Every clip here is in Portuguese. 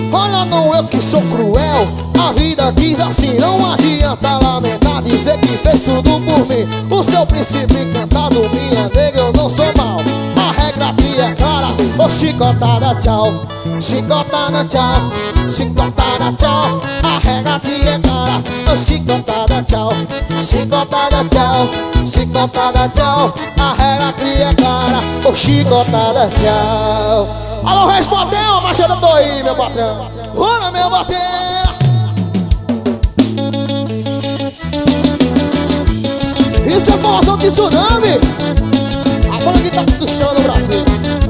Olha, não eu que sou cruel, a vida quis assim, não adianta lamentar, dizer que fez tudo por mim. O seu príncipe encantado, minha nega, eu não sou mal. A regra aqui é clara, ô chicotada, tchau. Chicotada, tchau. Chicotada, tchau. A regra aqui é clara, ô chicotada, tchau. Chicotada, tchau. Chicotada, tchau. A regra aqui é clara, ô chicotada, tchau. Alô, respondeu, Machado, tô aí, meu patrão. Olha, meu bater. Isso é formação de tsunami. A bola que tá tudo chão no Brasil.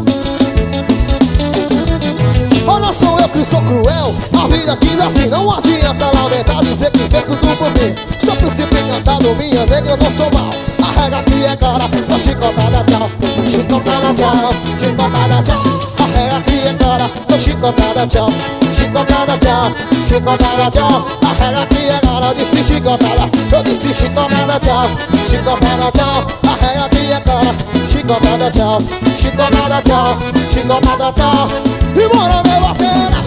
Olha, sou eu que sou cruel, a vida quis assim, não adianta lamentar, dizer que fez tudo por mim. Sou príncipe encantado, minha nega, eu não sou mal. A regra aqui é clara, ô chicotada, tchau. Chicotada, tchau. Chicotada, tchau. A regra aqui é clara, ô chicotada, tchau. Chicotada, tchau. Chicotada, tchau. A regra aqui é clara, eu disse chicotada. Eu disse chicotada, tchau. Chicotada, tchau. A regra aqui é clara. Chicotada, tchau. Chicotada, tchau. Chicotada, tchau. E bora, meu batera.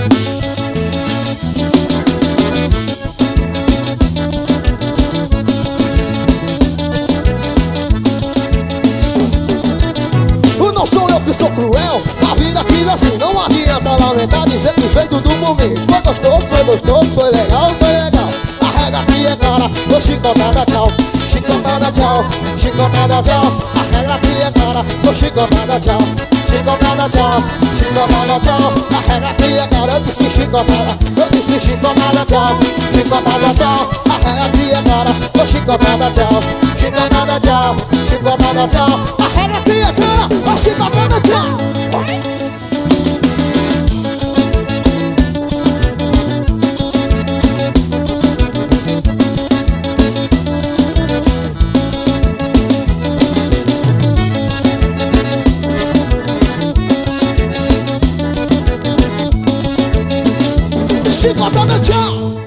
Não sou eu que sou cruel, a vida quis assim, não adianta lamentar, dizer que fez tudo por mim. Foi gostoso, foi gostoso, foi legal, foi legal. A regra aqui é clara, ô chicotada, tchau. Chicotada, tchau. Chicotada, tchau. A regra aqui é clara, ô chicotada, tchau. Chicotada, tchau. Chicotada, tchau. A regra aqui é clara, eu disse chicotada. Eu disse chicotada, tchau. Chicotada, tchau. A regra aqui é clara, ô chicotada, tchau. Chicotada, tchau. Chicotada, tchau. A regra aqui é clara, ô chicotada, tchau.